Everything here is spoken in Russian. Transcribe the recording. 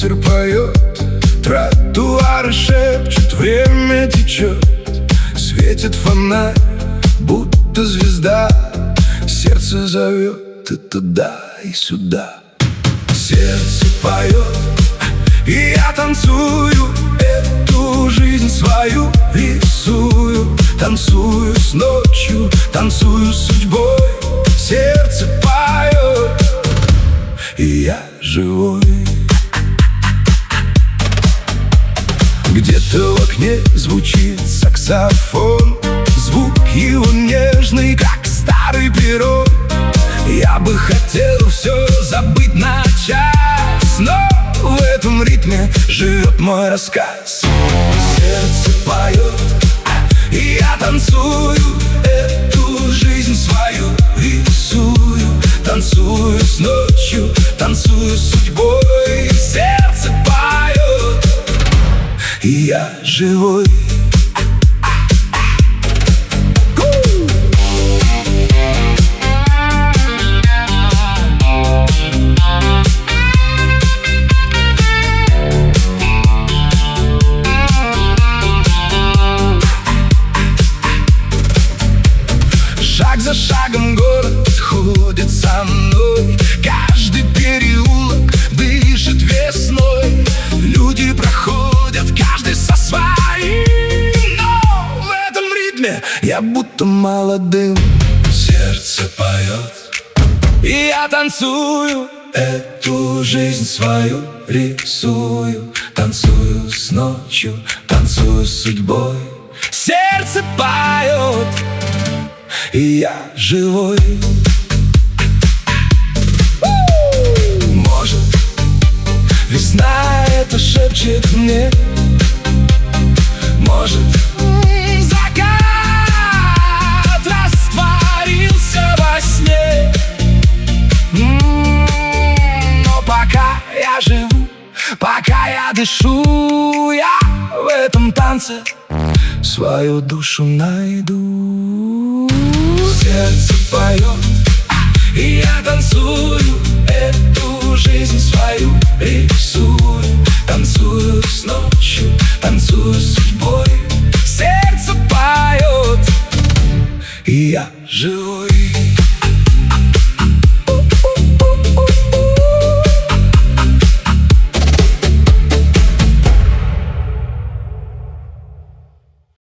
ветер поет, тротуары шепчут, время течет. Светит фонарь, будто звезда, сердце зовет и туда, и сюда. Сердце поет, и я танцую, эту жизнь свою рисую. Танцую с ночью, танцую с судьбой. Сердце поет, и я живой. Где-то в окне звучит саксофон, звук его нежный, как старый перрон. Я бы хотел все забыть на час, но в этом ритме живет мой рассказ. Сердце поет, и я танцую, эту жизнь свою рисую. Танцую с ночью, танцую с судьбой. Сердце поет, и я живой. Шаг за шагом город ходит со мной, каждый переулок дышит весной. Люди проходят, каждый со своим, но в этом ритме я будто молодым. Сердце поет, и я танцую, эту жизнь свою рисую. Танцую с ночью, танцую с судьбой. Сердце поет, и я живой. Может, весна это шепчет мне, может, закат растворился во сне. Но пока я живу, пока я дышу, я в этом танце свою душу найду. Сердце поет, и я танцую, эту жизнь свою рисую. Танцую с ночью, танцую с